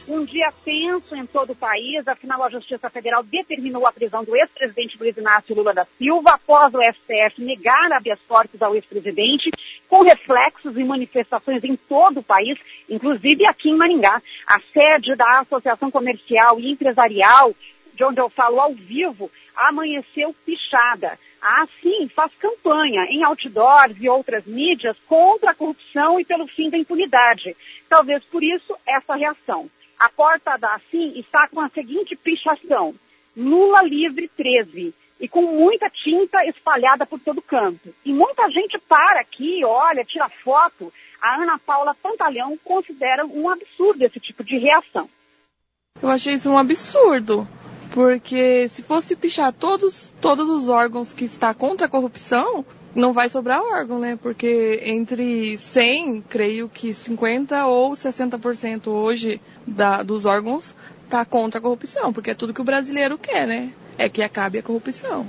Um dia tenso em todo o país, afinal a Justiça Federal determinou a prisão do ex-presidente Luiz Inácio Lula da Silva após o STF negar habeas corpus ao ex-presidente, com reflexos e manifestações em todo o país, inclusive aqui em Maringá. A sede da Associação Comercial e Empresarial, de onde eu falo ao vivo, amanheceu pichada. Assim, faz campanha em outdoors e outras mídias contra a corrupção e pelo fim da impunidade. Talvez por isso essa reação. A porta da Assim está com a seguinte pichação: Lula livre 13, e com muita tinta espalhada por todo canto. E muita gente para aqui, olha, tira foto. A Ana Paula Pantalhão considera um absurdo esse tipo de reação. Eu achei isso um absurdo, porque se fosse pichar todos os órgãos que está contra a corrupção, não vai sobrar órgão, né? Porque entre 100, creio que 50% ou 60% hoje dos órgãos está contra a corrupção, porque é tudo que o brasileiro quer, né? É que acabe a corrupção.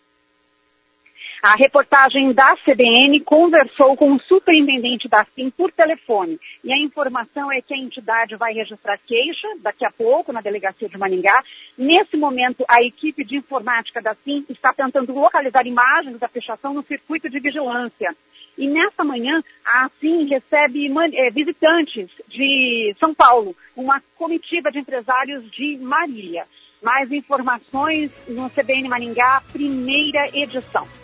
A reportagem da CBN conversou com o superintendente da Assim por telefone. E a informação é que a entidade vai registrar queixa daqui a pouco na delegacia de Maringá. Nesse momento, a equipe de informática da Assim está tentando localizar imagens da pichação no circuito de vigilância. E nessa manhã, a Assim recebe visitantes de São Paulo, uma comitiva de empresários de Marília. Mais informações no CBN Maringá, primeira edição.